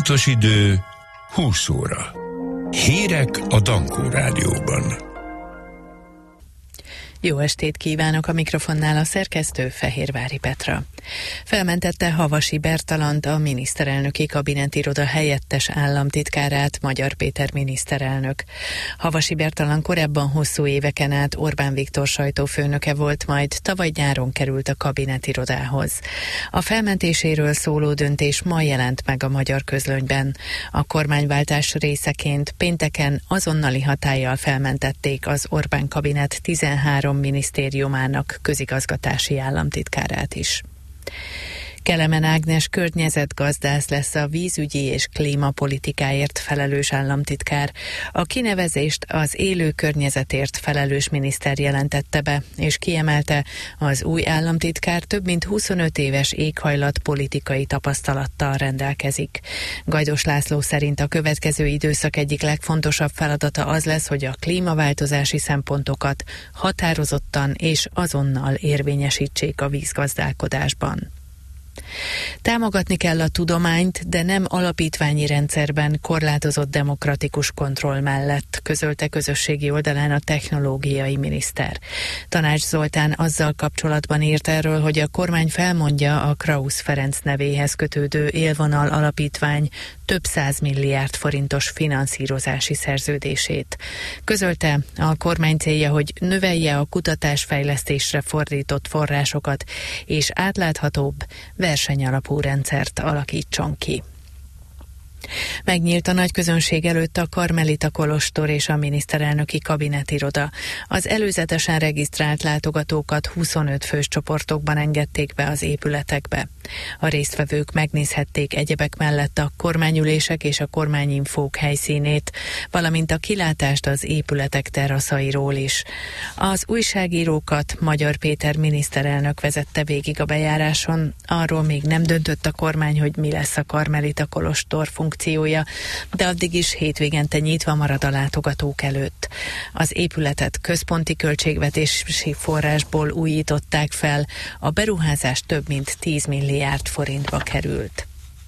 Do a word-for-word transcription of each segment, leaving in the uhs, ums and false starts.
Pontos idő húsz óra. Hírek a Dankó Rádióban. Jó estét kívánok, a mikrofonnál a szerkesztő Fehérvári Petra. Felmentette Havasi Bertalant, a miniszterelnöki kabinetiroda helyettes államtitkárát Magyar Péter miniszterelnök. Havasi Bertalan korábban hosszú éveken át Orbán Viktor sajtófőnöke volt, majd tavaly nyáron került a kabinetirodához. A felmentéséről szóló döntés ma jelent meg a magyar közlönyben. A kormányváltás részeként pénteken azonnali hatállyal felmentették az Orbán kabinet tizenhárom minisztériumának közigazgatási államtitkárát is. Kelemen Ágnes környezetgazdász lesz a vízügyi és klímapolitikáért felelős államtitkár. A kinevezést az élő környezetért felelős miniszter jelentette be, és kiemelte, az új államtitkár több mint huszonöt éves éghajlatpolitikai tapasztalattal rendelkezik. Gajdos László szerint a következő időszak egyik legfontosabb feladata az lesz, hogy a klímaváltozási szempontokat határozottan és azonnal érvényesítsék a vízgazdálkodásban. Támogatni kell a tudományt, de nem alapítványi rendszerben korlátozott demokratikus kontroll mellett, közölte közösségi oldalán a technológiai miniszter. Tanács Zoltán azzal kapcsolatban írt erről, hogy a kormány felmondja a Krausz Ferenc nevéhez kötődő Élvonal alapítvány több száz milliárd forintos finanszírozási szerződését. Közölte, a kormány célja, hogy növelje a kutatásfejlesztésre fordított forrásokat, és átláthatóbb, versenyalapú rendszert alakítson ki. Megnyílt a nagyközönség előtt a Karmelita kolostor és a miniszterelnöki kabinetiroda. Az előzetesen regisztrált látogatókat huszonöt fős csoportokban engedték be az épületekbe. A résztvevők megnézhették egyebek mellett a kormányülések és a kormányinfók helyszínét, valamint a kilátást az épületek teraszairól is. Az újságírókat Magyar Péter miniszterelnök vezette végig a bejáráson. Arról még nem döntött a kormány, hogy mi lesz a Karmelita kolostor funkciója, de addig is hétvégente nyitva marad a látogatók előtt. Az épületet központi költségvetési forrásból újították fel, a beruházás több mint tíz milliárd forintba került.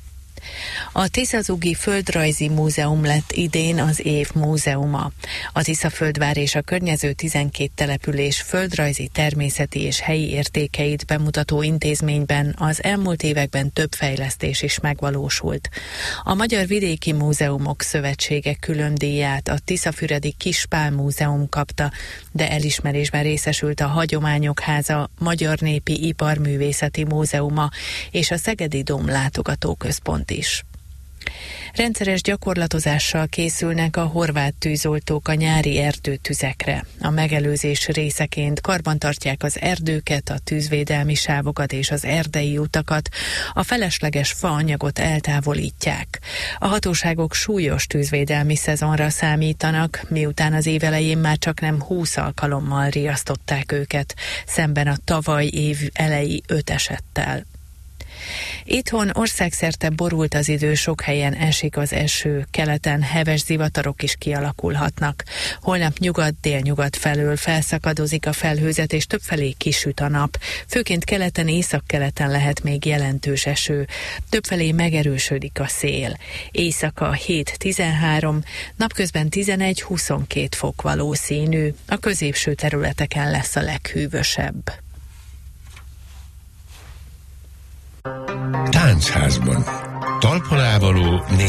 A Tiszazugi Földrajzi Múzeum lett idén az év múzeuma. A Tiszaföldvár és a környező tizenkét település földrajzi, természeti és helyi értékeit bemutató intézményben az elmúlt években több fejlesztés is megvalósult. A Magyar Vidéki Múzeumok Szövetsége külön díját a Tiszafüredi Kispál Múzeum kapta, de elismerésben részesült a Hagyományok Háza, Magyar Népi Iparművészeti Múzeuma és a Szegedi Dóm Látogatóközpont is. Rendszeres gyakorlatozással készülnek a horvát tűzoltók a nyári erdőtüzekre. A megelőzés részeként karbantartják az erdőket, a tűzvédelmi sávokat és az erdei utakat, a felesleges faanyagot eltávolítják. A hatóságok súlyos tűzvédelmi szezonra számítanak, miután az év elején már csak nem húsz alkalommal riasztották őket, szemben a tavaly év elejé öt esettel. Itthon országszerte borult az idő, sok helyen esik az eső, keleten heves zivatarok is kialakulhatnak. Holnap nyugat-délnyugat felől felszakadozik a felhőzet, és többfelé kisüt a nap. Főként keleten, északkeleten lehet még jelentős eső. Többfelé megerősödik a szél. Éjszaka hét-tizenhárom, napközben tizenegy-huszonkét fok valószínű. A középső területeken lesz a leghűvösebb. Táncházban. Talpon ávaló